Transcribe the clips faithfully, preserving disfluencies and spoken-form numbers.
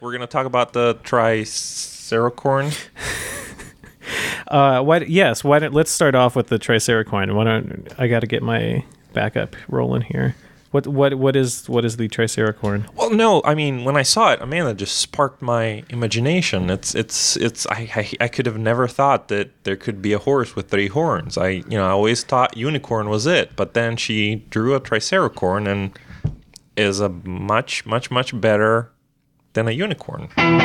We're going to talk about the Triceracorn. uh, why? Yes. Why don't let's start off with the Triceracorn. Why don't I got to get my backup rolling here? What what what is what is the Triceracorn? Well, no, I mean when I saw it, Amanda just sparked my imagination. It's it's it's I, I I could have never thought that there could be a horse with three horns. I you know I always thought unicorn was it, but then she drew a Triceracorn and is a much much much better than a unicorn.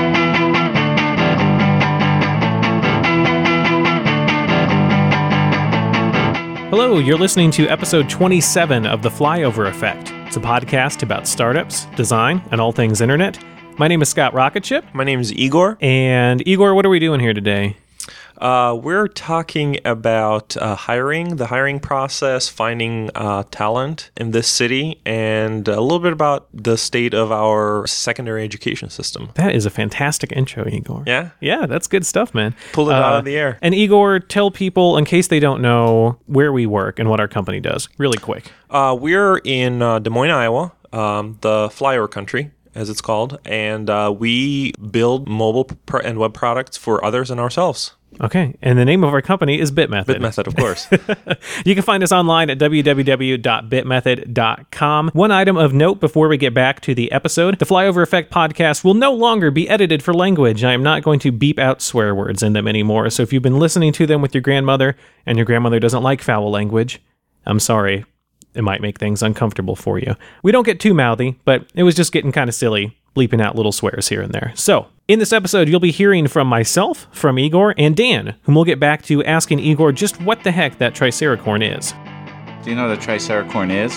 Hello, you're listening to episode twenty-seven of The Flyover Effect. It's a podcast about startups, design, and all things internet. My name is Scott Rocketship. My name is Igor. And Igor, what are we doing here today? Uh, we're talking about uh, hiring, the hiring process, finding uh, talent in this city, and a little bit about the state of our secondary education system. That is a fantastic intro, Igor. Yeah? Yeah, that's good stuff, man. Pull it uh, out of the air. And Igor, tell people, in case they don't know, where we work and what our company does, really quick. Uh, we're in uh, Des Moines, Iowa, um, the flyover country, as it's called, and uh, we build mobile pr- and web products for others and ourselves. Okay, and the name of our company is BitMethod. BitMethod, of course. You can find us online at w w w dot bit method dot com. One item of note before we get back to the episode, the Flyover Effect podcast will no longer be edited for language. I am not going to beep out swear words in them anymore, so if you've been listening to them with your grandmother and your grandmother doesn't like foul language, I'm sorry. It might make things uncomfortable for you. We don't get too mouthy, but it was just getting kind of silly bleeping out little swears here and there. So, in this episode, you'll be hearing from myself, from Igor, and Dan, whom we'll get back to asking Igor just what the heck that Triceracorn is. Do you know what a Triceracorn is?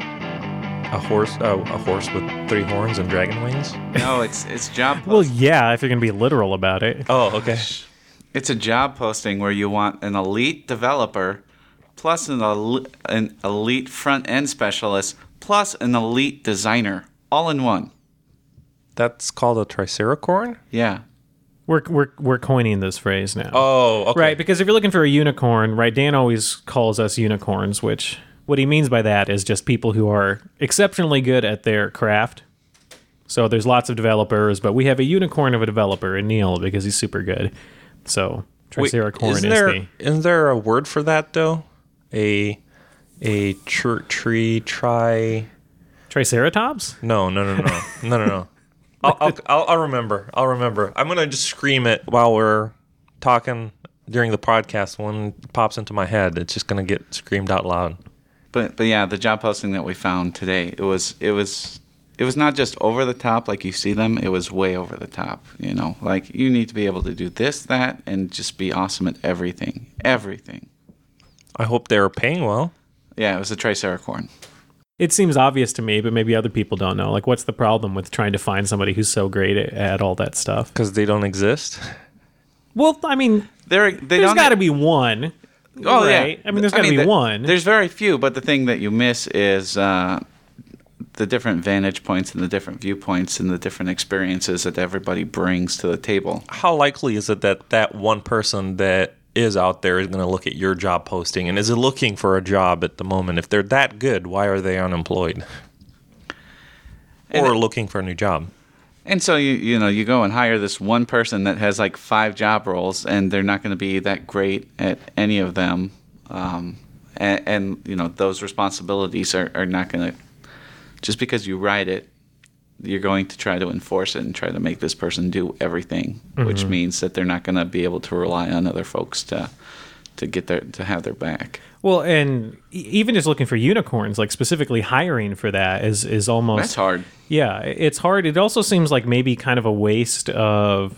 A horse, uh, a horse with three horns and dragon wings? No, it's it's job posting. Well, yeah, if you're going to be literal about it. Oh, okay. It's a job posting where you want an elite developer plus an, el- an elite front-end specialist plus an elite designer, all in one. That's called a Triceracorn? Yeah. We're we're we're coining this phrase now. Oh, okay. Right, because if you're looking for a unicorn, right, Dan always calls us unicorns, which what he means by that is just people who are exceptionally good at their craft. So there's lots of developers, but we have a unicorn of a developer in Neil because he's super good. So Triceracorn Wait, isn't is there, the... Isn't there a word for that, though? A a tr- tree tri... Triceratops? No, no, no, no. no, no, no. I'll, I'll, I'll, I'll remember. I'll remember. I'm going to just scream it while we're talking during the podcast. When it pops into my head, it's just going to get screamed out loud. But but yeah, the job posting that we found today, it was it was it was not just over the top like you see them, it was way over the top, you know. Like you need to be able to do this, that, and just be awesome at everything. Everything. I hope they're paying well. Yeah, it was a Triceracorn. It seems obvious to me, but maybe other people don't know. Like, what's the problem with trying to find somebody who's so great at, at all that stuff? Because they don't exist? Well, I mean, They're, they there's don't got to be one. Oh, right? yeah. I mean, there's got to I mean, be the, one. There's very few, but the thing that you miss is uh, the different vantage points and the different viewpoints and the different experiences that everybody brings to the table. How likely is it that that one person that is out there is going to look at your job posting and is looking for a job at the moment? If they're that good, why are they unemployed? And or it, looking for a new job? And so you you know you go and hire this one person that has like five job roles, and they're not going to be that great at any of them, um, and, and you know those responsibilities are, are not going to, just because you write it, you're going to try to enforce it and try to make this person do everything, mm-hmm. which means that they're not going to be able to rely on other folks to to get their to have their back. Well, and even just looking for unicorns, like specifically hiring for that is is almost... That's hard. Yeah, it's hard. It also seems like maybe kind of a waste of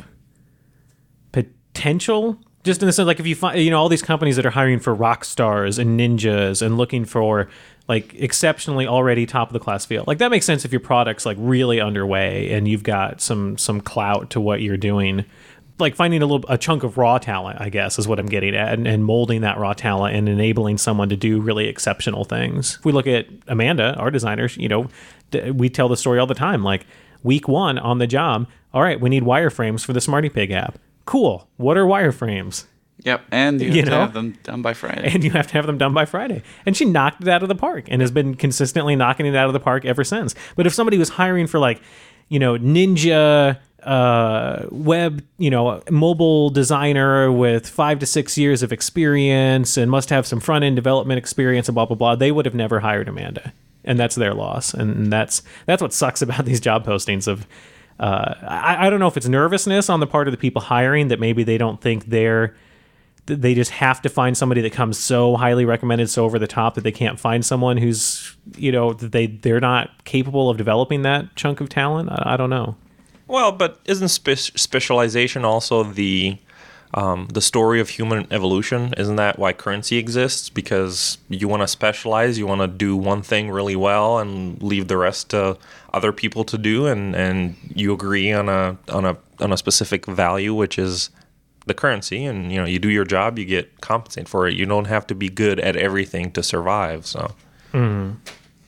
potential. Just in the sense, like if you find, you know, all these companies that are hiring for rock stars and ninjas and looking for like exceptionally already top of the class field. Like that makes sense if your product's like really underway and you've got some some clout to what you're doing. Like finding a little a chunk of raw talent, I guess, is what I'm getting at, and, and molding that raw talent and enabling someone to do really exceptional things. If we look at Amanda, our designer, you know, we tell the story all the time. Like week one on the job, all right, we need wireframes for the Smarty Pig app. Cool. What are wireframes? Yep, and you, You have know? to have them done by Friday. And you have to have them done by Friday. And she knocked it out of the park and has been consistently knocking it out of the park ever since. But if somebody was hiring for like, you know, ninja uh, web, you know, mobile designer with five to six years of experience and must have some front end development experience and blah blah blah. They would have never hired Amanda, and that's their loss. And that's that's what sucks about these job postings. Of uh, I, I don't know if it's nervousness on the part of the people hiring that maybe they don't think they're they just have to find somebody that comes so highly recommended, so over the top that they can't find someone who's, you know, that they, they're not capable of developing that chunk of talent. I, I don't know. Well, but isn't spe- specialization also the um, the story of human evolution? Isn't that why currency exists? Because you want to specialize, you want to do one thing really well and leave the rest to other people to do, and, and you agree on a on a on a specific value, which is the currency, and you know, you do your job, you get compensated for it. You don't have to be good at everything to survive. So mm-hmm.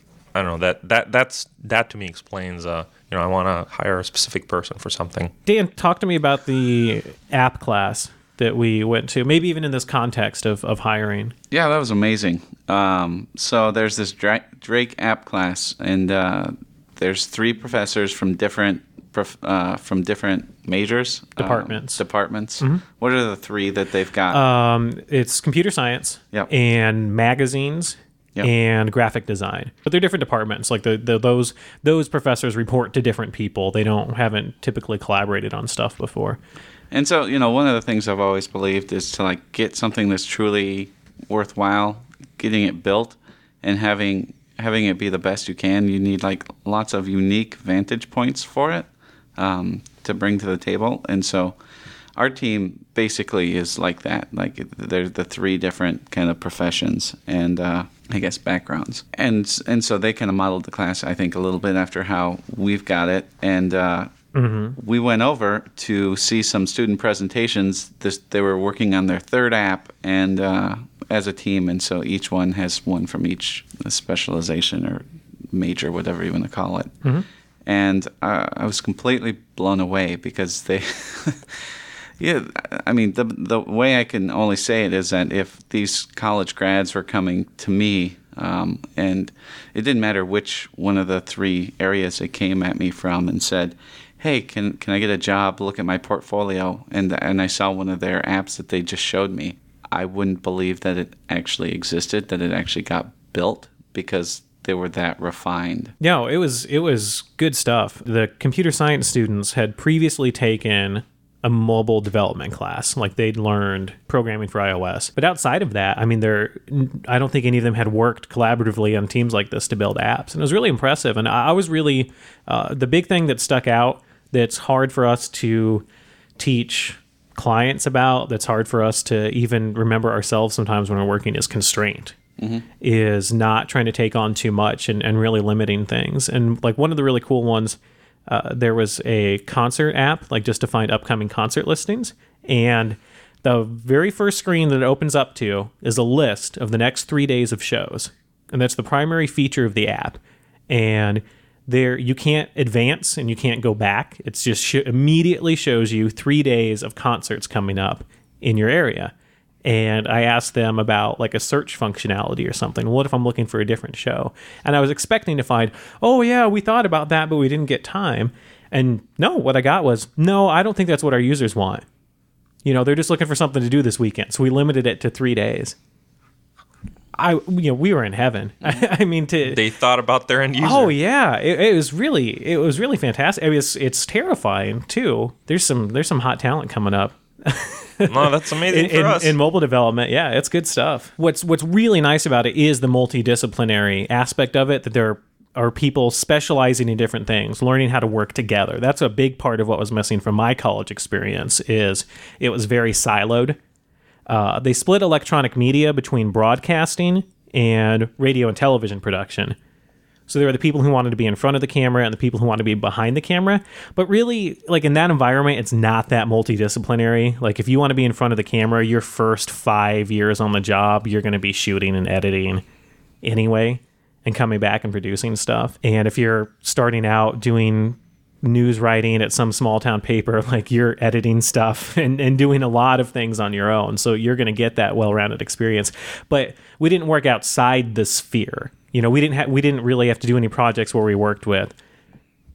I don't know, that that that's that to me explains uh you know, I want to hire a specific person for something. Dan, talk to me about the app class that we went to, maybe even in this context of, of hiring. Yeah, that was amazing. Um, so there's this Dra- Drake app class, and uh, there's three professors from different Uh, from different majors, departments. Um, departments. Mm-hmm. What are the three that they've got? Um, it's computer science, yep. and magazines, yep. and graphic design. But they're different departments. Like the, the those those professors report to different people. They don't haven't typically collaborated on stuff before. And so, you know, one of the things I've always believed is to like get something that's truly worthwhile, getting it built, and having having it be the best you can. You need like lots of unique vantage points for it. Um, to bring to the table. And so our team basically is like that. Like there's the three different kind of professions and uh, I guess backgrounds. And and so they kind of modeled the class, I think, a little bit after how we've got it. And uh, mm-hmm. we went over to see some student presentations. This, they were working on their third app and uh, as a team. And so each one has one from each specialization or major, whatever you want to call it. Mm-hmm. And uh, I was completely blown away because they, yeah, I mean, the the way I can only say it is that if these college grads were coming to me, um, and it didn't matter which one of the three areas they came at me from and said, hey, can can I get a job, look at my portfolio, and and I saw one of their apps that they just showed me, I wouldn't believe that it actually existed, that it actually got built, because they were that refined. No, it was it was good stuff. The computer science students had previously taken a mobile development class, like they'd learned programming for iOS. But outside of that, I mean, they're I don't think any of them had worked collaboratively on teams like this to build apps, and it was really impressive. And I, I was really uh, the big thing that stuck out that's hard for us to teach clients about, that's hard for us to even remember ourselves sometimes when we're working, is constraint. Mm-hmm. Is not trying to take on too much and, and really limiting things. And like one of the really cool ones, uh, there was a concert app, like just to find upcoming concert listings. And the very first screen that it opens up to is a list of the next three days of shows. And that's the primary feature of the app. And there you can't advance and you can't go back. It's just sh- immediately shows you three days of concerts coming up in your area. And I asked them about like a search functionality or something. What if I'm looking for a different show? And I was expecting to find, oh yeah, we thought about that, but we didn't get time. And no, what I got was, no, I don't think that's what our users want. You know, they're just looking for something to do this weekend. So we limited it to three days. I, you know, we were in heaven. I mean, to they thought about their end user. Oh yeah, it, it was really, it was really fantastic. It was, it's terrifying too. There's some, there's some hot talent coming up. No, that's amazing in, for in, us. in mobile development. Yeah, it's good stuff. What's what's really nice about it is the multidisciplinary aspect of it, that there are people specializing in different things, learning how to work together. That's a big part of what was missing from my college experience, is it was very siloed. Uh, they split electronic media between broadcasting and radio and television production. So there were the people who wanted to be in front of the camera and the people who wanted to be behind the camera. But really, like in that environment, it's not that multidisciplinary. Like if you want to be in front of the camera, your first five years on the job, you're going to be shooting and editing anyway and coming back and producing stuff. And if you're starting out doing news writing at some small town paper, like you're editing stuff and, and doing a lot of things on your own. So you're going to get that well-rounded experience. But we didn't work outside the sphere. You know, we didn't ha- we didn't really have to do any projects where we worked with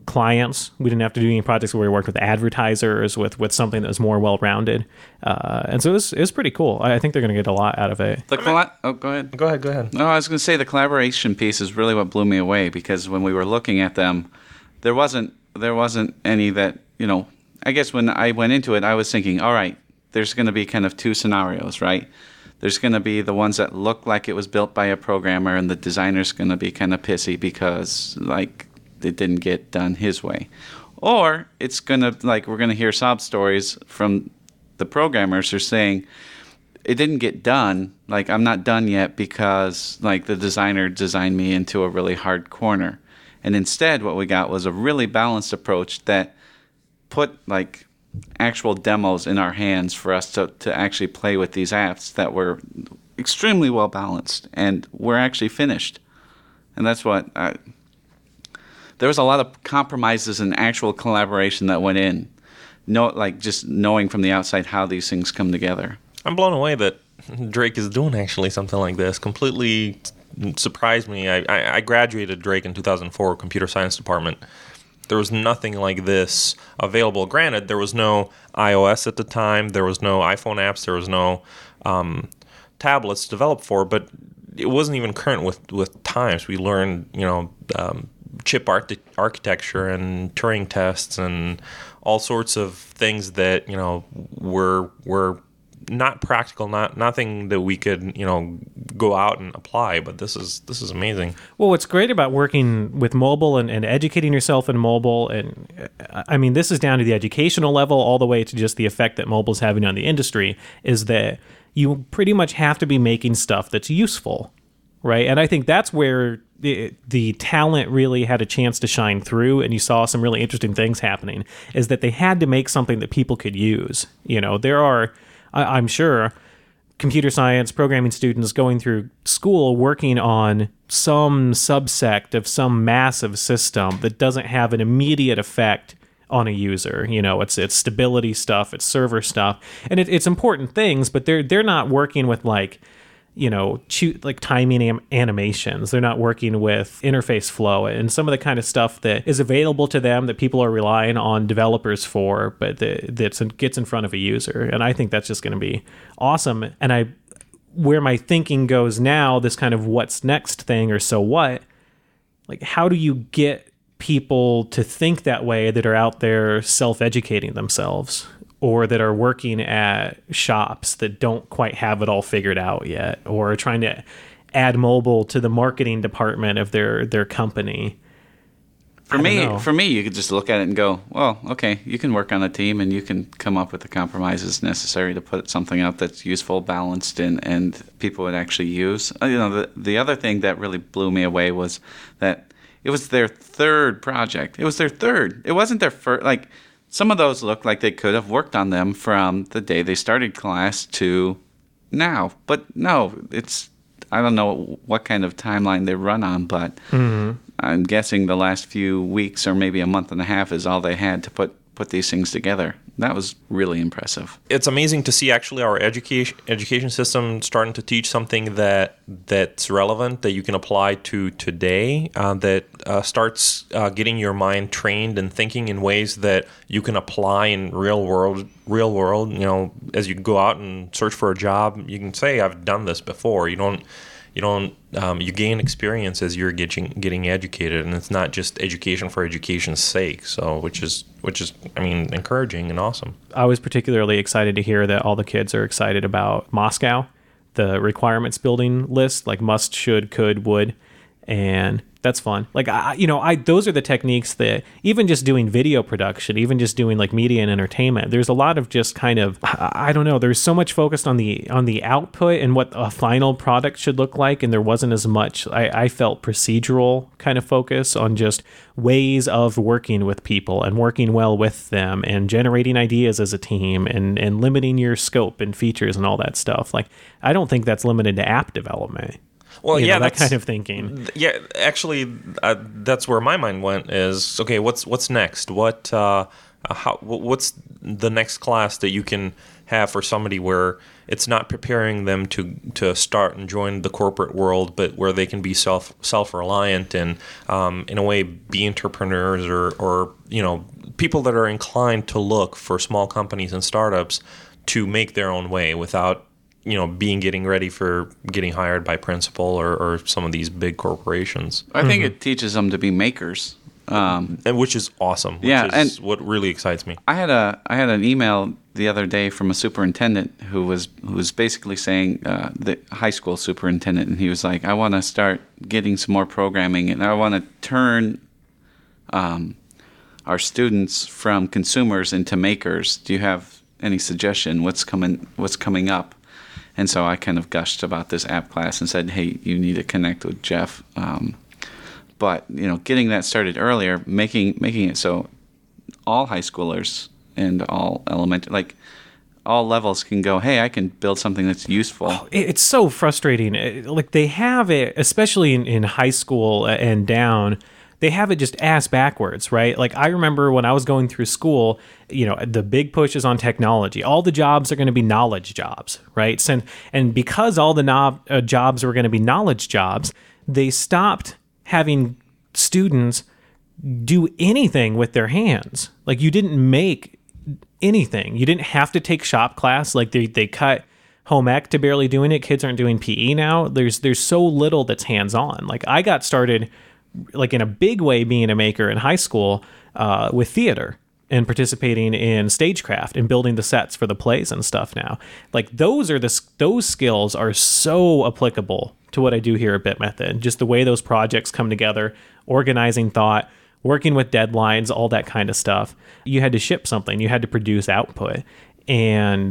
clients. We didn't have to do any projects where we worked with advertisers, with with something that was more well-rounded. Uh, and so it was, it was pretty cool. I, I think they're going to get a lot out of it. The colla- oh, go ahead. Go ahead, go ahead. No, I was going to say the collaboration piece is really what blew me away, because when we were looking at them, there wasn't there wasn't any that, you know, I guess when I went into it, I was thinking, all right, there's going to be kind of two scenarios, right? There's going to be the ones that look like it was built by a programmer, and the designer's going to be kind of pissy because, like, it didn't get done his way. Or it's going to, like, we're going to hear sob stories from the programmers who are saying, it didn't get done, like, I'm not done yet because, like, the designer designed me into a really hard corner. And instead, what we got was a really balanced approach that put, like, actual demos in our hands for us to, to actually play with these apps that were extremely well balanced, and we're actually finished. And that's what I, there was a lot of compromises and actual collaboration that went in, no, like just knowing from the outside how these things come together. I'm blown away that Drake is doing actually something like this. Completely surprised me. I, I, I graduated Drake in two thousand four, computer science department. There was nothing like this available. Granted, there was no iOS at the time. There was no iPhone apps. There was no um, tablets developed for, but it wasn't even current with, with times. We learned, you know, um, chip arch- architecture and Turing tests and all sorts of things that, you know, were were not practical, not nothing that we could, you know, go out and apply. But this is this is amazing. Well, what's great about working with mobile and, and educating yourself in mobile, and I mean, this is down to the educational level all the way to just the effect that mobile is having on the industry, is that you pretty much have to be making stuff that's useful, right? And I think that's where the, the talent really had a chance to shine through, and you saw some really interesting things happening, is that they had to make something that people could use. You know, there are, I'm sure, computer science programming students going through school working on some subsect of some massive system that doesn't have an immediate effect on a user. You know, it's it's stability stuff, it's server stuff, and it, it's important things, but they're they're not working with, like, you know, choo- like timing am- animations. They're not working with interface flow and some of the kind of stuff that is available to them that people are relying on developers for, but that that's, gets in front of a user. And I think that's just going to be awesome. And I, where my thinking goes now, this kind of what's next thing, or so what, like, how do you get people to think that way that are out there self-educating themselves, or that are working at shops that don't quite have it all figured out yet, or are trying to add mobile to the marketing department of their, their company? For me, for me, you could just look at it and go, well, okay, you can work on a team and you can come up with the compromises necessary to put something out that's useful, balanced, and, and people would actually use. You know, the, the other thing that really blew me away was that it was their third project. It was their third. It wasn't their first, like, some of those look like they could have worked on them from the day they started class to now. But no, it's, I don't know what kind of timeline they run on, but mm-hmm. I'm guessing the last few weeks or maybe a month and a half is all they had to put, put these things together. That was really impressive. It's amazing to see actually our education education system starting to teach something that that's relevant, that you can apply to today, uh, that uh, starts uh, getting your mind trained and thinking in ways that you can apply in real world. Real world, you know, as you go out and search for a job, you can say, "I've done this before." You don't. You don't. Um, you gain experience as you're getting getting educated, and it's not just education for education's sake. So, which is which is, I mean, encouraging and awesome. I was particularly excited to hear that all the kids are excited about Moscow, the requirements building list, like must, should, could, would, and that's fun. Like, I, you know, I those are the techniques that even just doing video production, even just doing like media and entertainment, there's a lot of just kind of, I don't know, there's so much focused on the on the output and what a final product should look like, and there wasn't as much, I, I felt, procedural kind of focus on just ways of working with people and working well with them and generating ideas as a team and, and limiting your scope and features and all that stuff. Like, I don't think that's limited to app development. Well, you yeah, know, that that's, kind of thinking. Yeah, actually, uh, that's where my mind went. Is okay. What's what's next? What uh, Uh, how what's the next class that you can have for somebody where it's not preparing them to to start and join the corporate world, but where they can be self self reliant and um, in a way be entrepreneurs or or you know people that are inclined to look for small companies and startups to make their own way without you know being getting ready for getting hired by principal or, or some of these big corporations. I think mm-hmm. it teaches them to be makers. Um, and which is awesome. Which yeah, is and what really excites me. I had a I had an email the other day from a superintendent who was who was basically saying uh, the high school superintendent, and he was like, "I want to start getting some more programming, and I want to turn um, our students from consumers into makers. Do you have any suggestion? What's coming What's coming up?" And so I kind of gushed about this app class and said, "Hey, you need to connect with Jeff." Um, But you know, getting that started earlier, making making it so all high schoolers and all elementary, like all levels, can go, hey, I can build something that's useful. Oh, it's so frustrating. Like they have it, especially in, in high school and down. They have it just ass backwards, right? Like I remember when I was going through school, you know, the big push is on technology. All the jobs are going to be knowledge jobs, right? And and because all the no- uh, jobs were going to be knowledge jobs, they stopped having students do anything with their hands. Like you didn't make anything. You didn't have to take shop class. Like they, they cut home ec to barely doing it. Kids aren't doing P E now. There's there's so little that's hands-on. Like I got started like in a big way being a maker in high school uh, with theater and participating in stagecraft and building the sets for the plays and stuff now. Like those are the those skills are so applicable to what I do here at BitMethod. Just the way those projects come together, organizing thought, working with deadlines, all that kind of stuff. You had to ship something, you had to produce output. And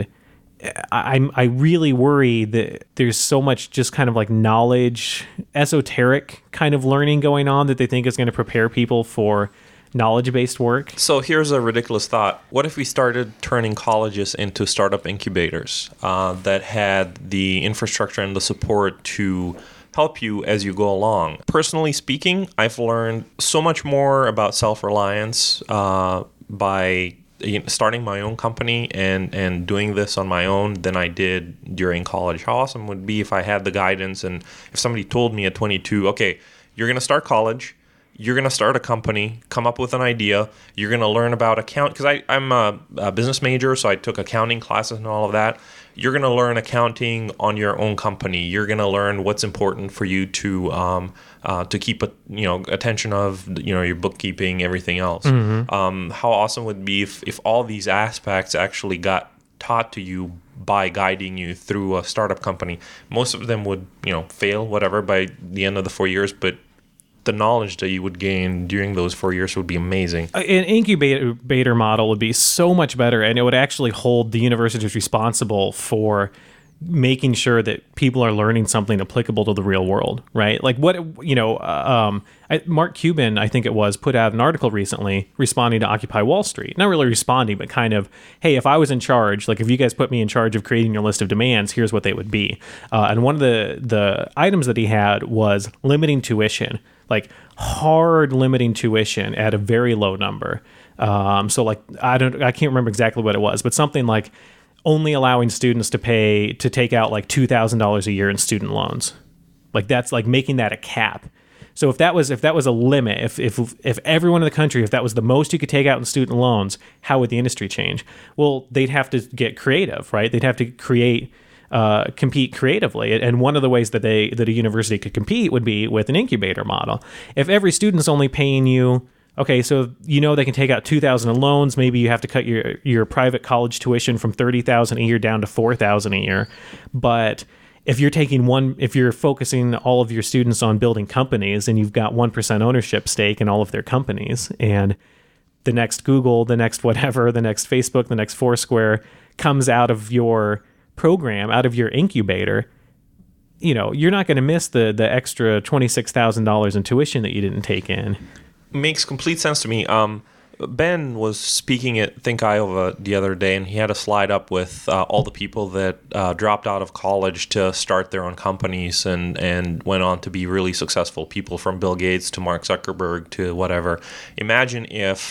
I I really worry that there's so much just kind of like knowledge, esoteric kind of learning going on that they think is going to prepare people for knowledge-based work. So here's a ridiculous thought. What if we started turning colleges into startup incubators uh, that had the infrastructure and the support to help you as you go along? Personally speaking, I've learned so much more about self-reliance uh, by you know, starting my own company and, and doing this on my own than I did during college. How awesome would it be if I had the guidance and if somebody told me at twenty-two, okay, you're going to start college, you're going to start a company, come up with an idea, you're going to learn about account, because I'm a, a business major, so I took accounting classes and all of that. You're going to learn accounting on your own company. You're going to learn what's important for you to um, uh, to keep a, you know attention of you know your bookkeeping, everything else. Mm-hmm. Um, how awesome would it be if, if all these aspects actually got taught to you by guiding you through a startup company? Most of them would you know fail, whatever, by the end of the four years, but the knowledge that you would gain during those four years would be amazing. An incubator model would be so much better, and it would actually hold the universities responsible for making sure that people are learning something applicable to the real world, right? Like what, you know, um, I, Mark Cuban, I think it was, put out an article recently responding to Occupy Wall Street. Not really responding, but kind of, hey, if I was in charge, like if you guys put me in charge of creating your list of demands, here's what they would be. Uh, and one of the, the items that he had was limiting tuition, like hard limiting tuition at a very low number. Um, so like, I don't, I can't remember exactly what it was, but something like only allowing students to pay, to take out like two thousand dollars a year in student loans. Like that's like making that a cap. So if that was, if that was a limit, if, if, if everyone in the country, if that was the most you could take out in student loans, how would the industry change? Well, they'd have to get creative, right? They'd have to create, uh, compete creatively. And one of the ways that they, that a university could compete would be with an incubator model. If every student's only paying you, okay, so you know they can take out two thousand in loans. Maybe you have to cut your your private college tuition from thirty thousand a year down to four thousand a year. But if you're taking one, if you're focusing all of your students on building companies, and you've got one percent ownership stake in all of their companies, and the next Google, the next whatever, the next Facebook, the next Foursquare comes out of your program, out of your incubator, you know, you're not going to miss the the extra twenty-six thousand dollars in tuition that you didn't take in. Makes complete sense to me. Um, Ben was speaking at Think Iowa the other day, and he had a slide up with uh, all the people that uh, dropped out of college to start their own companies and, and went on to be really successful. People from Bill Gates to Mark Zuckerberg to whatever. Imagine if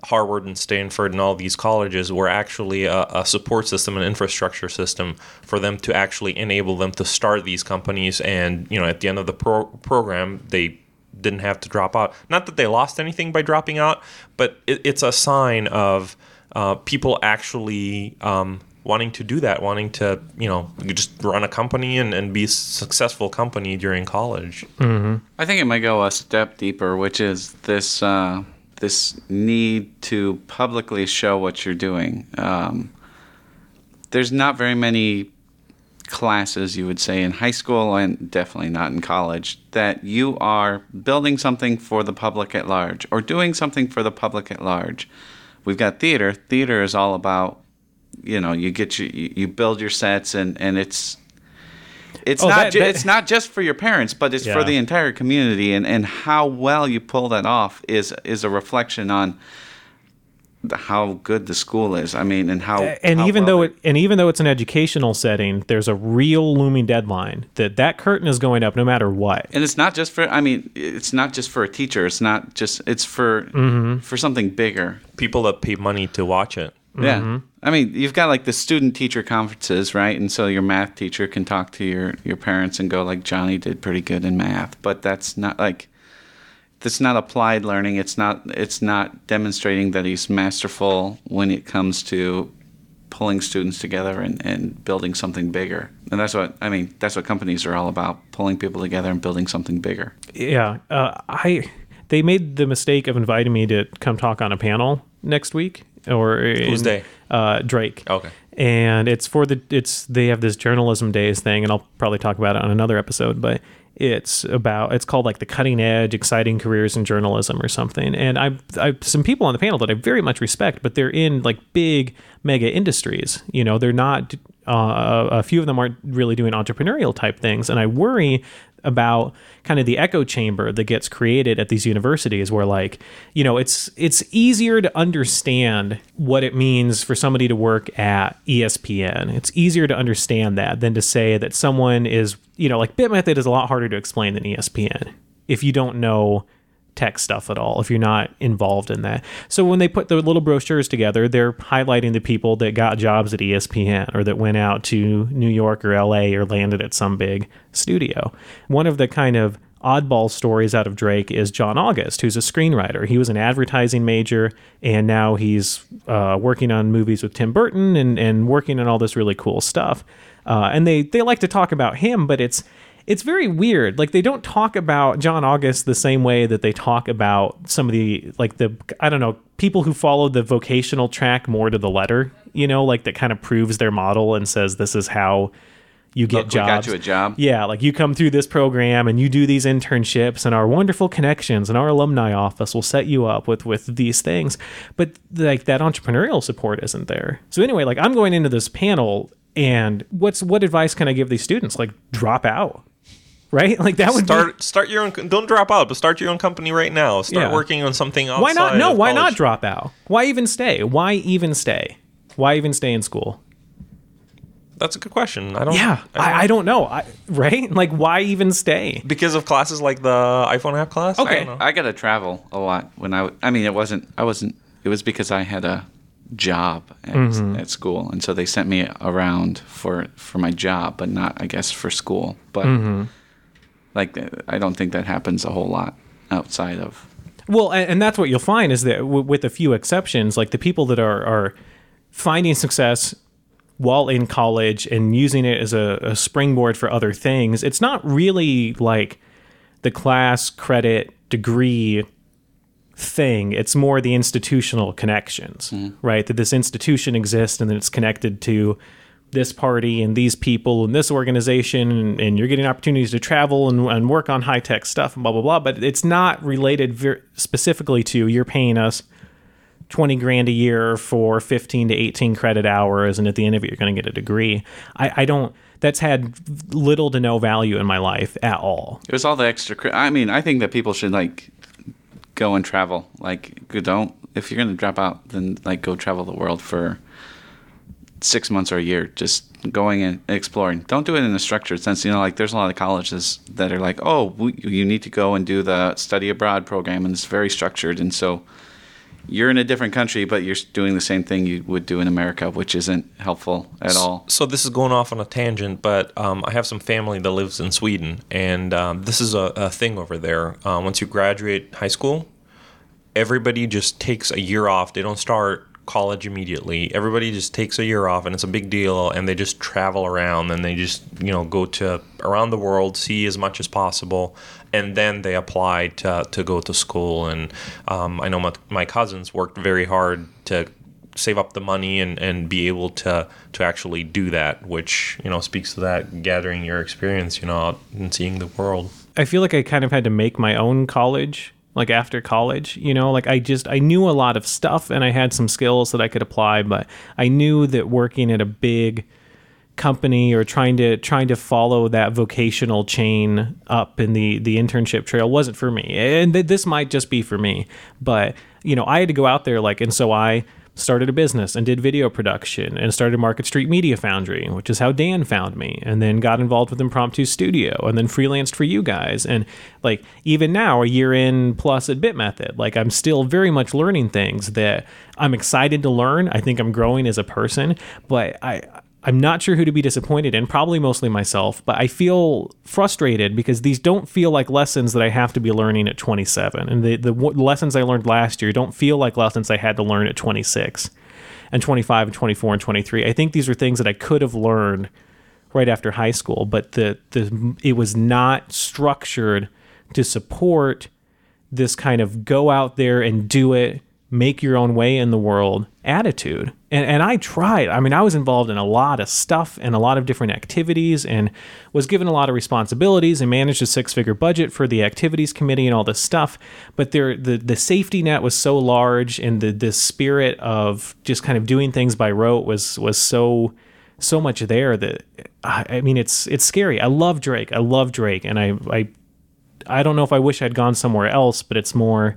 Harvard and Stanford and all these colleges were actually a, a support system, an infrastructure system for them to actually enable them to start these companies. And, you know, at the end of the pro- program, they didn't have to drop out. Not that they lost anything by dropping out, but it, it's a sign of uh, people actually um, wanting to do that, wanting to, you know, just run a company and, and be a successful company during college. Mm-hmm. I think it might go a step deeper, which is this uh, this need to publicly show what you're doing. Um, there's not very many classes, you would say, in high school and definitely not in college, that you are building something for the public at large or doing something for the public at large. We've got theater. Theater is all about, you know, you get your, you build your sets, and, and it's it's oh, not that, ju- that, it's not just for your parents, but it's yeah. for the entire community. And, and how well you pull that off is is a reflection on the, how good the school is. I mean, and how and how even well though they- it and even though it's an educational setting, there's a real looming deadline that that curtain is going up no matter what. And it's not just for, I mean, it's not just for a teacher. It's not just, it's for Mm-hmm. for something bigger. People that pay money to watch it. Yeah. Mm-hmm. I mean, you've got like the student-teacher conferences, right? And so your math teacher can talk to your, your parents and go like, Johnny did pretty good in math. But that's not like, that's not applied learning. It's not, it's not demonstrating that he's masterful when it comes to pulling students together and, and building something bigger. And that's what, I mean, that's what companies are all about, pulling people together and building something bigger. Yeah, uh, I they made the mistake of inviting me to come talk on a panel next week. Or Who's in, they? Uh, Drake. Okay. And it's for the it's they have this journalism days thing, and I'll probably talk about it on another episode. But it's about it's called like the cutting edge, exciting careers in journalism or something. And I I some people on the panel that I very much respect, but they're in like big mega industries. You know, they're not. Uh, a few of them aren't really doing entrepreneurial type things, and I worry about kind of the echo chamber that gets created at these universities where, like, you know, it's it's easier to understand what it means for somebody to work at E S P N. It's easier to understand that than to say that someone is, you know, like BitMethod is a lot harder to explain than E S P N if you don't know tech stuff at all, if you're not involved in that. So when they put the little brochures together, they're highlighting the people that got jobs at E S P N or that went out to New York or L A or landed at some big studio. One of the kind of oddball stories out of Drake is John August, who's a screenwriter. He was an advertising major, and now he's uh, working on movies with Tim Burton and, and working on all this really cool stuff. Uh, and they, they like to talk about him, but it's It's very weird. Like, they don't talk about John August the same way that they talk about some of the, like, the, I don't know, people who follow the vocational track more to the letter, you know, like that kind of proves their model and says this is how you get Look, jobs. we got you a job. Yeah, like you come through this program and you do these internships, and our wonderful connections and our alumni office will set you up with, with these things. But, like, that entrepreneurial support isn't there. So anyway, like, I'm going into this panel, and what's what advice can I give these students? Like, drop out. Right? Like that would start be, start your own. Don't drop out, but start your own company right now. Start Yeah. working on something outside. why not? No, of why college. not drop out? Why even stay? Why even stay? Why even stay in school? That's a good question. I don't. Yeah, I, I don't know. I, right? Like, why even stay? Because of classes like the iPhone app class. Okay. I, don't know. I got to travel a lot when I. w- I mean, it wasn't. I wasn't. It was because I had a job at, Mm-hmm. at school, and so they sent me around for for my job, but not, I guess, for school. But Mm-hmm. like, I don't think that happens a whole lot outside of. Well, and, and that's what you'll find is that w- with a few exceptions, like the people that are are finding success while in college and using it as a, a springboard for other things, it's not really like the class credit degree thing. It's more the institutional connections, right? That this institution exists and that it's connected to this party and these people and this organization, and, and you're getting opportunities to travel and, and work on high-tech stuff and blah, blah, blah. But it's not related ver- specifically to you're paying us twenty grand a year for fifteen to eighteen credit hours, and at the end of it, you're going to get a degree. I, I don't, that's had little to no value in my life at all. It was all the extra. cre- I mean, I think that people should like go and travel. Like, go- don't if you're going to drop out, then like go travel the world for six months or a year, just going and exploring. Don't do it in a structured sense. You know, like there's a lot of colleges that are like, oh, we, you need to go and do the study abroad program, and it's very structured, and so you're in a different country, but you're doing the same thing you would do in America, which isn't helpful at all. So this is going off on a tangent, but um, I have some family that lives in Sweden, and um, this is a, a thing over there. Uh, once you graduate high school, everybody just takes a year off. They don't start college immediately. Everybody just takes a year off, and it's a big deal, and they just travel around, and they just, you know, go to around the world, see as much as possible, and then they apply to to go to school. And um, I know my, my cousins worked very hard to save up the money and, and be able to to actually do that, which, you know, speaks to that, gathering your experience, you know, out and seeing the world. I feel like I kind of had to make my own college, like after college, you know, like I just, I knew a lot of stuff and I had some skills that I could apply, but I knew that working at a big company or trying to trying to follow that vocational chain up in the the internship trail wasn't for me. And th- this might just be for me, but you know, I had to go out there, like, and so I started a business and did video production and started Market Street Media Foundry, which is how Dan found me, and then got involved with Impromptu Studio and then freelanced for you guys. And like, even now, a year in plus at BitMethod, like I'm still very much learning things that I'm excited to learn. I think I'm growing as a person, but I I'm not sure who to be disappointed in, probably mostly myself, but I feel frustrated because these don't feel like lessons that I have to be learning at twenty-seven. And the, the w- lessons I learned last year don't feel like lessons I had to learn at twenty-six and twenty-five and twenty-four and twenty-three. I think these are things that I could have learned right after high school, but the the it was not structured to support this kind of go out there and do it, make your own way in the world attitude. And and I tried. I mean, I was involved in a lot of stuff and a lot of different activities and was given a lot of responsibilities and managed a six-figure budget for the activities committee and all this stuff. But there, the the safety net was so large, and the the spirit of just kind of doing things by rote was was so so much there that I, I mean, it's it's scary. I love Drake. I love Drake, and I I I don't know if I wish I'd gone somewhere else, but it's more.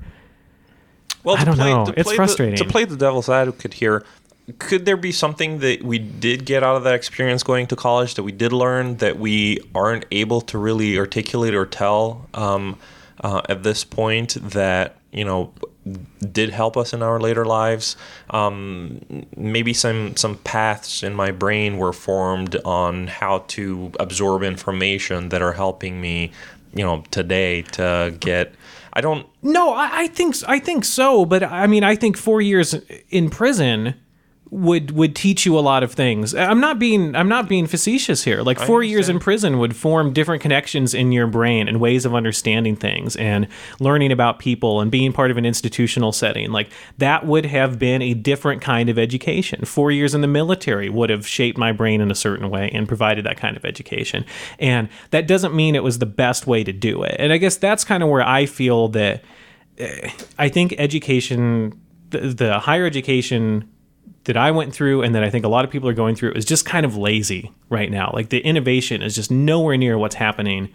Well, I don't play, know. It's play frustrating. The, to play the devil's advocate here, could there be something that we did get out of that experience going to college that we did learn that we aren't able to really articulate or tell um, uh, at this point that, you know, did help us in our later lives? Um, maybe some, some paths in my brain were formed on how to absorb information that are helping me, you know, today to get... I don't. No, I, I think I think so, but I mean, I think four years in prison would would teach you a lot of things. I'm not being I'm not being facetious here. Like four years in prison would form different connections in your brain and ways of understanding things and learning about people and being part of an institutional setting. Like that would have been a different kind of education. Four years in the military would have shaped my brain in a certain way and provided that kind of education. And that doesn't mean it was the best way to do it. And I guess that's kind of where I feel that uh, I think education, the, the higher education that I went through and that I think a lot of people are going through is just kind of lazy right now. Like the innovation is just nowhere near what's happening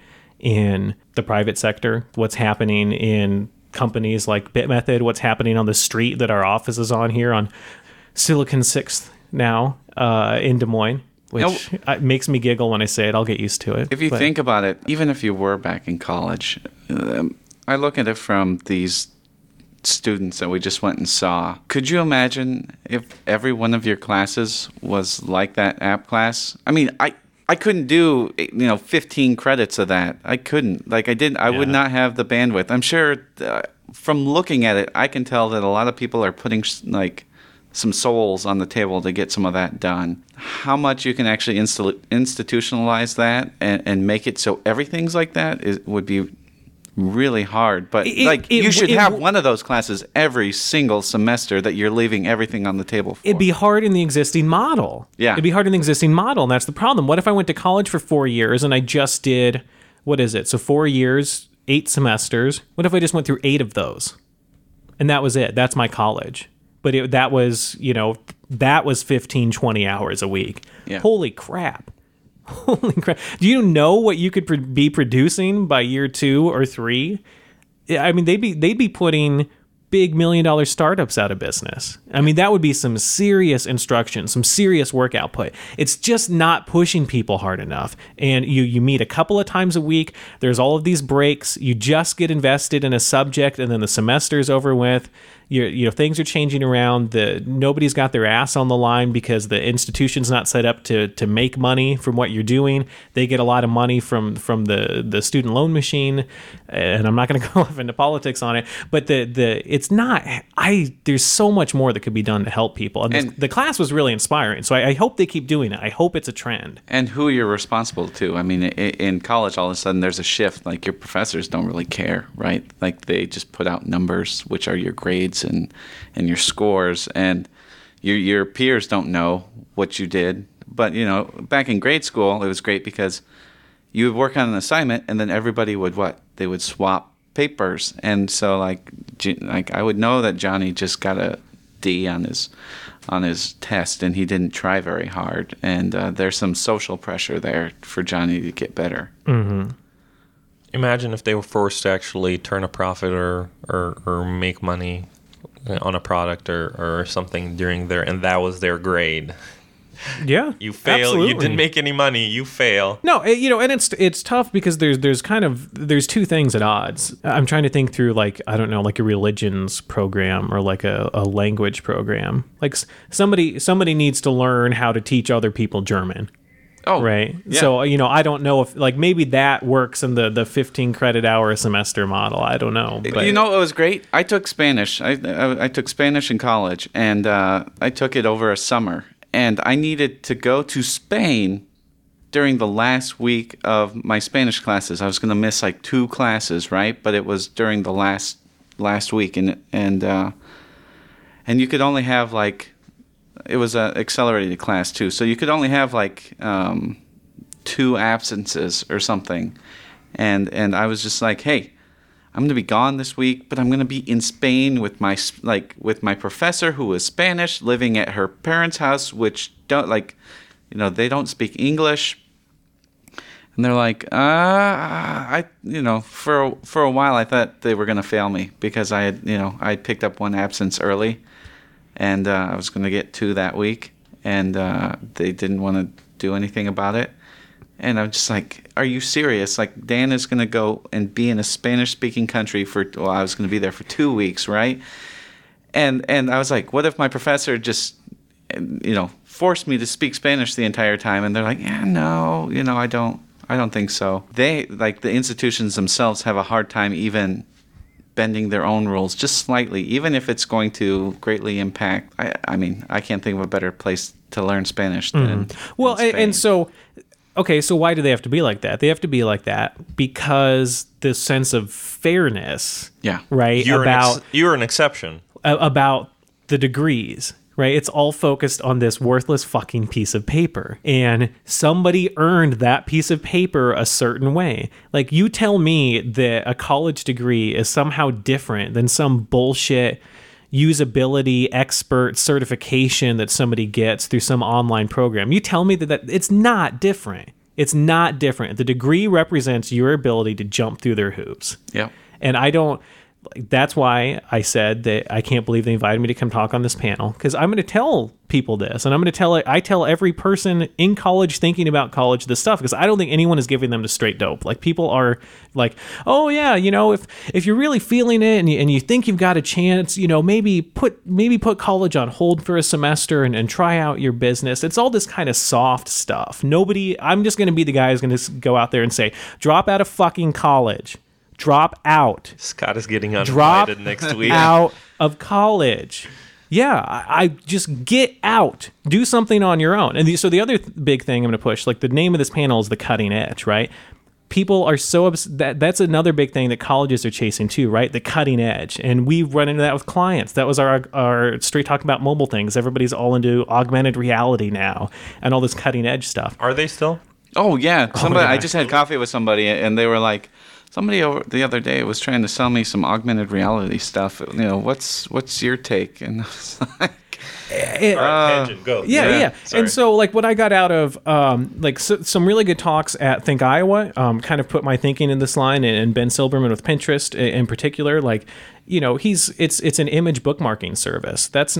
in the private sector, what's happening in companies like BitMethod, what's happening on the street that our office is on here on Silicon sixth now uh, in Des Moines, which now, makes me giggle when I say it. I'll get used to it. If you but, think about it, even if you were back in college, um, I look at it from these students that we just went and saw. Could you imagine if every one of your classes was like that app class? I mean, I I couldn't do, you know, fifteen credits of that. I couldn't. Like I didn't. I yeah. would not have the bandwidth. I'm sure uh, from looking at it, I can tell that a lot of people are putting like some souls on the table to get some of that done. How much you can actually insta- institutionalize that and, and make it so everything's like that is would be really hard, but it, like it, you should it, have it, one of those classes every single semester that you're leaving everything on the table for. It'd be hard in the existing model. Yeah. It'd be hard in the existing model, and that's the problem. What if I went to college for four years and I just did, what is it? So four years, eight semesters. What if I just went through eight of those? And that was it. That's my college. But it, that was, you know, that was fifteen, twenty hours a week. Yeah. Holy crap. Holy crap. Do you know what you could pro- be producing by year two or three? I mean, they'd be they'd be putting big million dollar startups out of business. I mean, that would be some serious instruction, some serious work output. It's just not pushing people hard enough. And you you meet a couple of times a week. There's all of these breaks. You just get invested in a subject and then the semester's over with. You're, you know, things are changing around. The nobody's got their ass on the line because the institution's not set up to to make money from what you're doing. They get a lot of money from from the the student loan machine, and I'm not going to go off into politics on it. But the the it's not. I there's so much more that could be done to help people, and, and this, the class was really inspiring. So I, I hope they keep doing it. I hope it's a trend. And who you're responsible to. I mean, in college, all of a sudden there's a shift. Like your professors don't really care, right? Like they just put out numbers, which are your grades and and your scores, and your your peers don't know what you did. But you know, back in grade school, it was great because you would work on an assignment, and then everybody would what? They would swap papers, and so like like I would know that Johnny just got a D on his on his test, and he didn't try very hard. And uh, there's some social pressure there for Johnny to get better. Mm-hmm. Imagine if they were forced to actually turn a profit or or, or make money on a product or, or something during their, and that was their grade. Yeah, you fail. Absolutely. You didn't make any money. You fail. No, it, you know, and it's it's tough because there's there's kind of there's two things at odds. I'm trying to think through like I don't know, like a religions program or like a, a language program. Like somebody somebody needs to learn how to teach other people German. Oh, right. Yeah. So you know, I don't know if like maybe that works in the the fifteen credit hour semester model. I don't know. But. You know, it was great. I took Spanish. I I, I took Spanish in college, and uh, I took it over a summer. And I needed to go to Spain during the last week of my Spanish classes. I was going to miss like two classes, right? But it was during the last last week, and and uh, and you could only have like it was an accelerated class too, so you could only have like um, two absences or something. And and I was just like, hey, I'm going to be gone this week, but I'm going to be in Spain with my like with my professor who is Spanish, living at her parents' house, which don't like, you know, they don't speak English. And they're like, uh, I, you know, for for a while I thought they were going to fail me because I had, you know, I had picked up one absence early, and uh, I was going to get two that week, and uh, they didn't want to do anything about it. And I'm just like, are you serious? Like, Dan is going to go and be in a Spanish-speaking country for, well, I was going to be there for two weeks, right? And and I was like, what if my professor just, you know, forced me to speak Spanish the entire time? And they're like, yeah, no, you know, I don't, I don't think so. They, like, the institutions themselves have a hard time even bending their own rules just slightly, even if it's going to greatly impact. I, I mean, I can't think of a better place to learn Spanish than mm-hmm. Well, than and, and so... Okay, so why do they have to be like that? They have to be like that because this sense of fairness, yeah, right? You're about an ex- you're an exception uh, about the degrees, right? It's all focused on this worthless fucking piece of paper, and somebody earned that piece of paper a certain way. Like, you tell me that a college degree is somehow different than some bullshit usability expert certification that somebody gets through some online program. You tell me that, that it's not different. It's not different. The degree represents your ability to jump through their hoops. Yeah. And I don't, like, that's why I said that I can't believe they invited me to come talk on this panel, because I'm going to tell people this, and I'm going to tell it. I tell every person in college thinking about college this stuff, because I don't think anyone is giving them the straight dope. Like, people are like, oh yeah, you know, if if you're really feeling it and you, and you think you've got a chance, you know, maybe put maybe put college on hold for a semester and, and try out your business. It's all this kind of soft stuff. Nobody, I'm just going to be the guy who's going to go out there and say, drop out of fucking college. Drop out. Scott is getting uninvited Drop next week. out of college. Yeah, I, I just get out. Do something on your own. And the, so the other th- big thing I'm going to push, like the name of this panel is the cutting edge, right? People are so obs- that that's another big thing that colleges are chasing too, right? The cutting edge. And we've run into that with clients. That was our our straight talk about mobile things. Everybody's all into augmented reality now and all this cutting edge stuff. Are they still? Oh yeah. Somebody. yeah. I just had coffee with somebody, and they were like, somebody over the other day was trying to sell me some augmented reality stuff. You know, what's what's your take? And I was like, It, All right, tangent, go. Yeah, Yeah. yeah. Sorry. And so, like, what I got out of, um, like, so, some really good talks at Think Iowa, um, kind of put my thinking in this line, and, and Ben Silberman with Pinterest in, in particular, like, you know, he's it's it's an image bookmarking service. That's not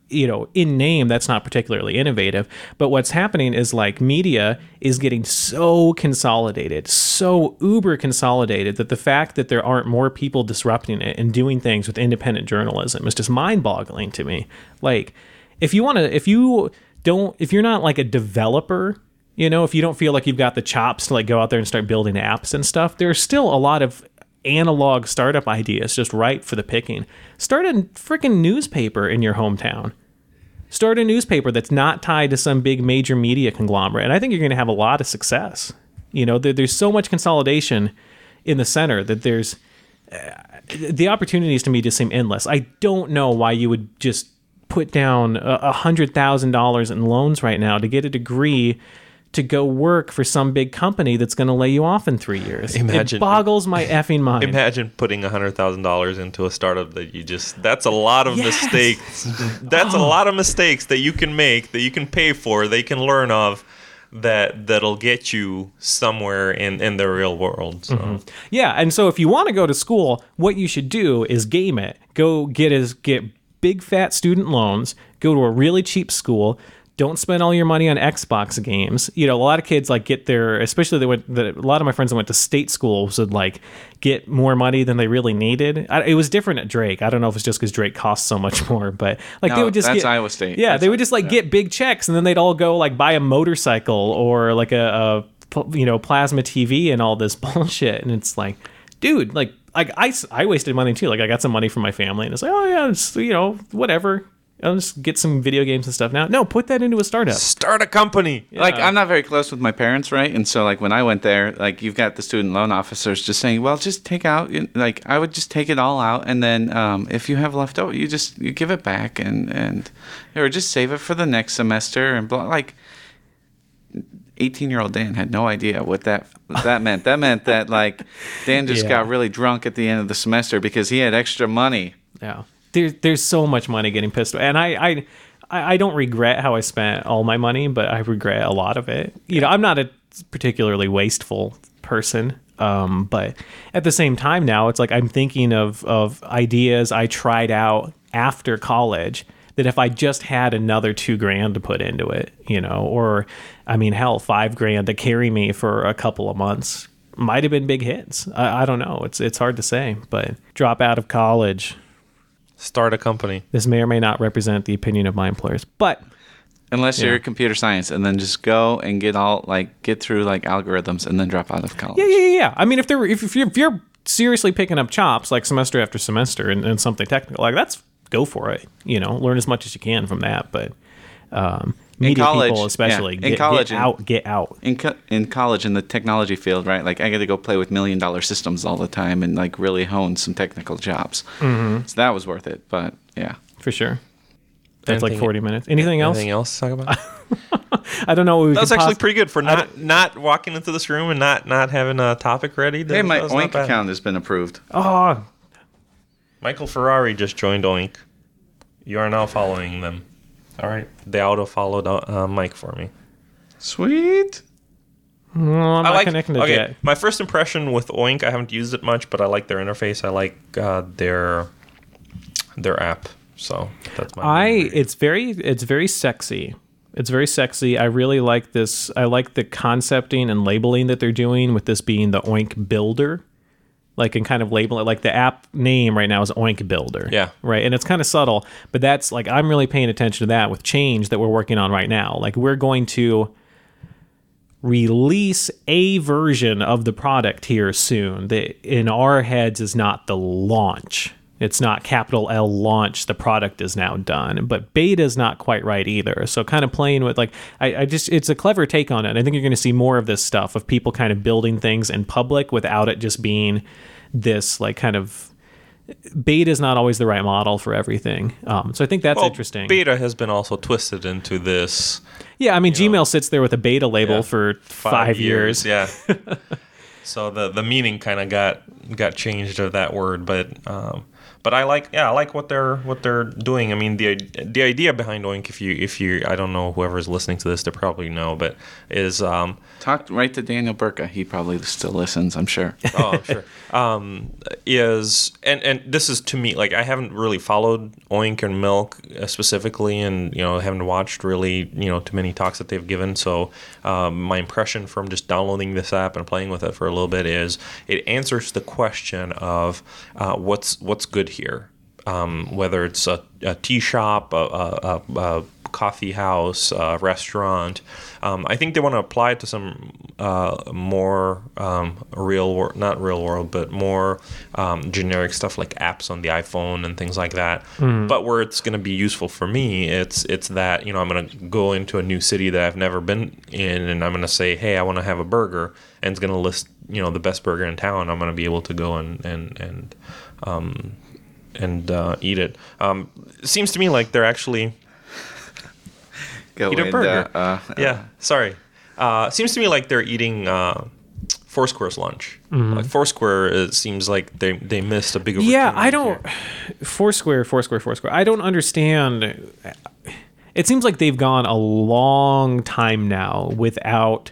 you know, in name, that's not particularly innovative. But what's happening is like media is getting so consolidated, so uber consolidated that the fact that there aren't more people disrupting it and doing things with independent journalism is just mind-boggling to me. Like, if you want to, if you don't, if you're not like a developer, you know, if you don't feel like you've got the chops to like go out there and start building apps and stuff, there's still a lot of analog startup ideas just ripe for the picking. Start a freaking newspaper in your hometown. Start a newspaper that's not tied to some big major media conglomerate, and I think you're going to have a lot of success. You know, there, there's so much consolidation in the center that there's uh, the opportunities to me just seem endless. I don't know why you would just put down a hundred thousand dollars in loans right now to get a degree to go work for some big company that's going to lay you off in three years. Imagine, it boggles my effing mind. Imagine putting one hundred thousand dollars into a startup that you just... That's a lot of yes. mistakes. That's oh. a lot of mistakes that you can make, that you can pay for, they can learn of, that, that'll get you somewhere in, in the real world. So. Mm-hmm. Yeah, and so if you want to go to school, what you should do is game it. Go get, his, get big, fat student loans, go to a really cheap school. Don't spend all your money on Xbox games. You know, a lot of kids like get their, especially they went. The, a lot of my friends that went to state schools would like get more money than they really needed. I, it was different at Drake. I don't know if it's just because Drake costs so much more, but like no, they would just that's get Iowa State. Yeah, that's they would just like yeah. get big checks, and then they'd all go like buy a motorcycle or like a, a you know plasma T V and all this bullshit. And it's like, dude, like like I I wasted money too. Like I got some money from my family, and it's like, oh yeah, it's, you know whatever. I'll just get some video games and stuff now. No, put that into a startup. Start a company. Yeah. Like, I'm not very close with my parents, right? And so, like, when I went there, like, you've got the student loan officers just saying, well, just take out, like, I would just take it all out. And then um, if you have left over, you just you give it back and, and, or just save it for the next semester and blah. Like, eighteen-year-old Dan had no idea what that that meant. That meant that, like, Dan just yeah. got really drunk at the end of the semester because he had extra money. Yeah. There's there's so much money getting pissed away. And I, I I don't regret how I spent all my money, but I regret a lot of it. You know, I'm not a particularly wasteful person, um, but at the same time now, it's like I'm thinking of, of ideas I tried out after college that if I just had another two grand to put into it, you know, or, I mean, hell, five grand to carry me for a couple of months might have been big hits. I, I don't know. It's it's hard to say, but drop out of college. Start a company. This may or may not represent the opinion of my employers, but unless yeah. you're computer science, and then just go and get all like get through like algorithms, and then drop out of college. Yeah, yeah, yeah. I mean, if there, if, if you're if you're seriously picking up chops like semester after semester and, and something technical, like that's go for it. You know, learn as much as you can from that. But um, media college, people, especially, yeah. in get, college, get out, get out. In co- in college, in the technology field, right? Like I got to go play with million dollar systems all the time and like really hone some technical jobs. Mm-hmm. So that was worth it. But yeah, for sure. That's anything, like forty minutes. Anything else? Anything else to talk about? I don't know. What we That's actually poss- pretty good for not not walking into this room and not, not having a topic ready. Hey, my Oink account has been approved. Oh, Michael Ferrari just joined Oink. You are now following them. All right, they auto followed uh, Mike for me. Sweet. No, I'm I not like, connecting to okay, Jet. My first impression with Oink, I haven't used it much, but I like their interface. I like uh, their their app. So that's my. I it's very it's very sexy. It's very sexy. I really like this. I like the concepting and labeling that they're doing with this being the Oink Builder. Like, and kind of label it, like the app name right now is Oink Builder. Yeah. Right. And it's kind of subtle, but that's like, I'm really paying attention to that with change that we're working on right now. Like, we're going to release a version of the product here soon that in our heads is not the launch. It's not capital L launch. The product is now done, but beta is not quite right either. So kind of playing with like, I, I just, it's a clever take on it. I think you're going to see more of this stuff of people kind of building things in public without it just being this like kind of beta is not always the right model for everything. Um, so I think that's well, interesting. Beta has been also twisted into this. Yeah. I mean, Gmail know, sits there with a beta label yeah, for five, five years. years. Yeah. So the, the meaning kind of got, got changed of that word, but, um, but I like yeah I like what they're what they're doing. I mean the the idea behind Oink, if you if you I don't know whoever's listening to this, they probably know, but is um, talk right to Daniel Burka. He probably still listens, I'm sure. Oh, I'm sure. Um, is and and this is to me, like, I haven't really followed Oink and Milk uh, specifically, and you know haven't watched really you know too many talks that they've given. So um, my impression from just downloading this app and playing with it for a little bit is it answers the question of uh, what's what's good here, um, whether it's a, a tea shop, a, a, a, a coffee house, a restaurant. Um, I think they want to apply it to some uh, more um, real world, not real world, but more um, generic stuff like apps on the iPhone and things like that. Mm. But where it's going to be useful for me, it's it's that, you know, I'm going to go into a new city that I've never been in, and I'm going to say, hey, I want to have a burger, and it's going to list, you know, the best burger in town. I'm going to be able to go and and and um, and uh, eat it. Um, it seems to me like they're actually Go eat a and, burger. Uh, uh, yeah, sorry. Uh, seems to me like they're eating uh, Foursquare's lunch. Mm-hmm. Like Foursquare, it seems like they they missed a big opportunity. Yeah, I don't. Here. Foursquare, Foursquare, Foursquare. I don't understand. It seems like they've gone a long time now without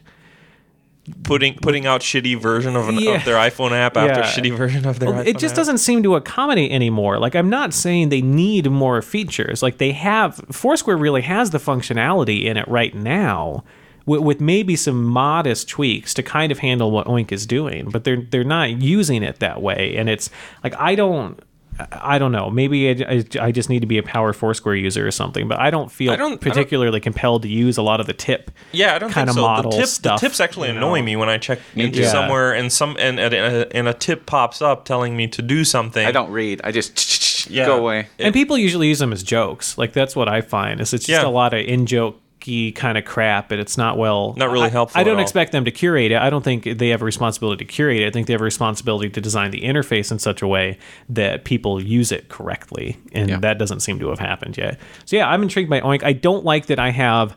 putting putting out shitty version of, an, yeah. of their iPhone app after yeah. shitty version of their well, iPhone it just app. doesn't seem to accommodate anymore. Like, I'm not saying they need more features. Like, they have, Foursquare really has the functionality in it right now with, with maybe some modest tweaks to kind of handle what Oink is doing, but they're they're not using it that way. And it's like, I don't I don't know. Maybe I, I just need to be a power Foursquare user or something, but I don't feel I don't, particularly I don't, compelled to use a lot of the tip. Yeah, I don't kind think of so. model the, tip, stuff. the tips actually you know? annoy me when I check into yeah. somewhere and some and, and, and a tip pops up telling me to do something. I don't read. I just yeah. go away. And it, people usually use them as jokes. Like, that's what I find. Is it's just yeah. a lot of in-joke kind of crap, and it's not well not really I, helpful. I don't at expect them to curate it. I don't think they have a responsibility to curate it. I think they have a responsibility to design the interface in such a way that people use it correctly, and yeah. that doesn't seem to have happened yet. So yeah, I'm intrigued by Oink. I don't like that I have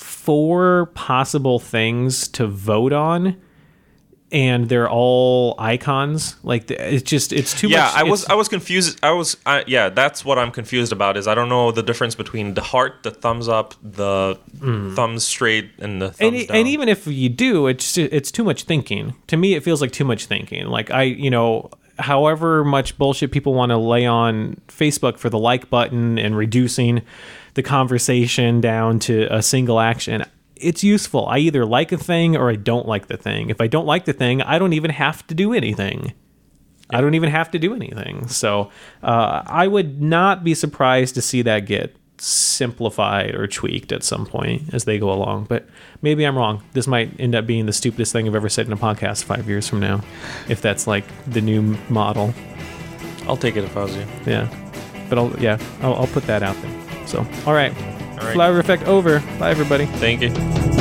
four possible things to vote on, and they're all icons. Like, it's just it's too yeah, much. Yeah, I was it's, I was confused. I was I, yeah, that's what I'm confused about. Is I don't know the difference between the heart, the thumbs up, the mm. thumbs straight, and the thumbs and, down. And even if you do, it's it's too much thinking. To me, it feels like too much thinking. Like, I you know. However much bullshit people want to lay on Facebook for the like button and reducing the conversation down to a single action, it's useful. I either like a thing or I don't like the thing. If I don't like the thing, I don't even have to do anything. I don't even have to do anything. So uh, I would not be surprised to see that get simplified or tweaked at some point as they go along. But maybe I'm wrong. This might end up being the stupidest thing I've ever said in a podcast five years from now, if that's like the new model. I'll take it if I was you. Yeah. But I'll, yeah, I'll, I'll put that out there. So, all right. All right. Flyover Effect over. Bye, everybody. Thank you.